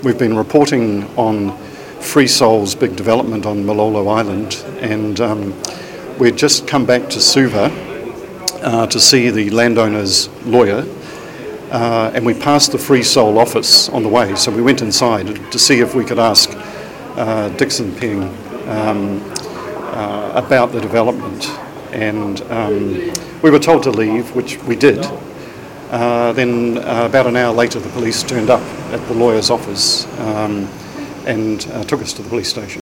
We've been reporting on Freesol's big development on Malolo Island, and we'd just come back to Suva to see the landowner's lawyer, and we passed the Freesol office on the way, so we went inside to see if we could ask Dixon Peng about the development, and we were told to leave, which we did. Then about an hour later the police turned up at the lawyer's office and took us to the police station.